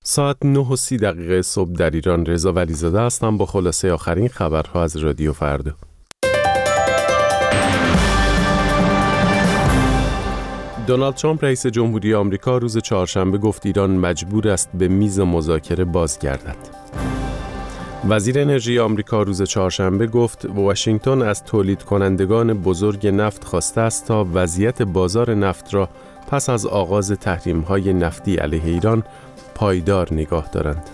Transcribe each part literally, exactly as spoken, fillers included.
ساعت نه و سی دقیقه صبح در ایران. رضا ولیزاده هستم با خلاصه آخرین خبرها از رادیو فردا. دونالد ترامپ رئیس جمهوری آمریکا روز چهارشنبه گفت ایران مجبور است به میز مذاکره بازگردد. وزیر انرژی آمریکا روز چهارشنبه گفت واشنگتن از تولید کنندگان بزرگ نفت خواسته است تا وضعیت بازار نفت را پس از آغاز تحریم‌های نفتی علیه ایران پایدار نگاه دارند.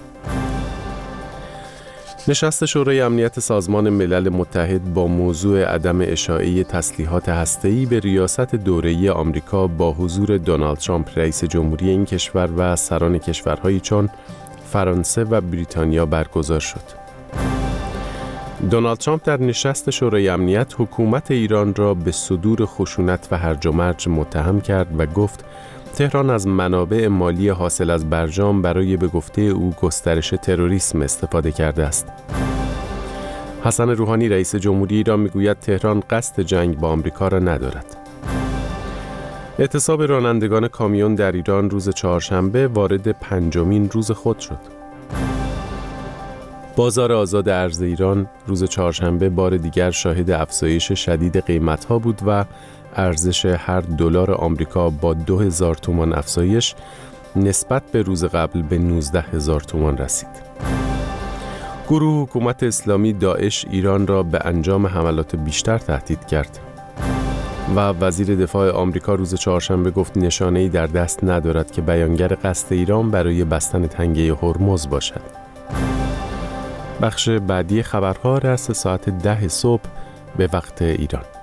نشست شورای امنیت سازمان ملل متحد با موضوع عدم اشاعه تسلیحات هسته‌ای به ریاست دوره‌ای آمریکا با حضور دونالد ترامپ رئیس جمهوری این کشور و سران کشورهایی چون فرانسه و بریتانیا برگزار شد. دونالد ترامپ در نشست شورای امنیت حکومت ایران را به صدور خشونت و هرج و مرج متهم کرد و گفت تهران از منابع مالی حاصل از برجام برای به گفته او گسترش تروریسم استفاده کرده است. حسن روحانی رئیس جمهوری ایران میگوید تهران قصد جنگ با آمریکا را ندارد. اعتصاب رانندگان کامیون در ایران روز چهارشنبه وارد پنجمین روز خود شد. بازار آزاد ارز ایران روز چهارشنبه بار دیگر شاهد افزایش شدید قیمت‌ها بود و ارزش هر دلار آمریکا با دو هزار تومان افزایش نسبت به روز قبل به نوزده هزار تومان رسید. گروه حکومت اسلامی داعش ایران را به انجام حملات بیشتر تهدید کرد و وزیر دفاع آمریکا روز چهارشنبه گفت نشانه‌ای در دست ندارد که بیانگر قصد ایران برای بستن تنگه هرمز باشد. بخش بعدی خبرها رأس ساعت ده صبح به وقت ایران.